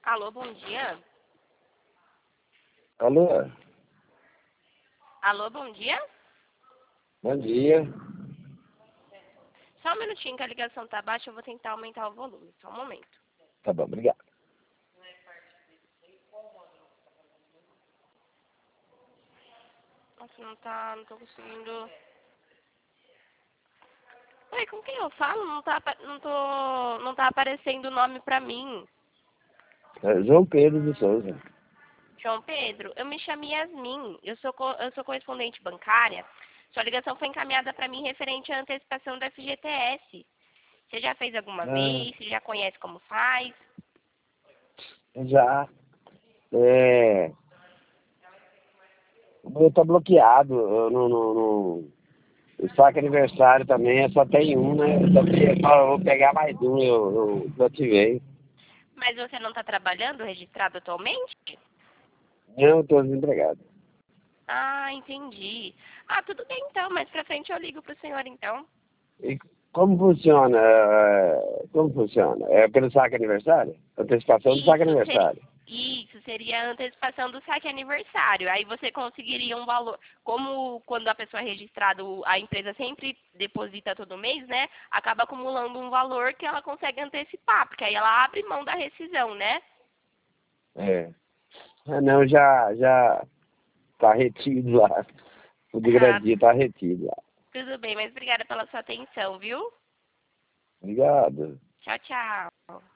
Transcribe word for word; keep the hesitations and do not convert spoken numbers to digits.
Alô, bom dia. Alô? Alô, bom dia. Bom dia. Só um minutinho que a ligação tá baixa, eu vou tentar aumentar o volume. Só um momento. Tá bom, obrigado. Nossa, não tá, não tô conseguindo. Oi, com quem eu falo? Não tá, apa- não tô, não tá aparecendo o nome pra mim. É João Pedro de Souza. João Pedro, eu me chamo Yasmin. Eu sou, co- eu sou correspondente bancária. Sua ligação foi encaminhada para mim referente à antecipação do F G T S. Você já fez alguma Ah, vez? Você já conhece como faz? já. É, o meu tá bloqueado. Eu não, não, não- O saque aniversário também é só tem um, né? Eu só queria- só vou pegar mais um, eu, eu desativei. Mas você não está trabalhando registrado atualmente? Não, estou desempregado. Ah, entendi. Ah, tudo bem então. Mais pra frente eu ligo pro senhor então. E como funciona? é, Como funciona? É pelo saque aniversário? Antecipação do saque Isso seria, aniversário. isso seria a antecipação do saque aniversário. Aí você conseguiria um valor, como quando a pessoa é registrada, o- a empresa sempre deposita todo mês, né? Acaba acumulando um valor que ela consegue antecipar, porque aí ela abre mão da rescisão, né? É. Ah, não, já, já tá retido lá. O de Ah, Gradia tá retido lá. tudo bem, mas obrigada pela sua atenção, viu? Obrigado. Tchau, tchau.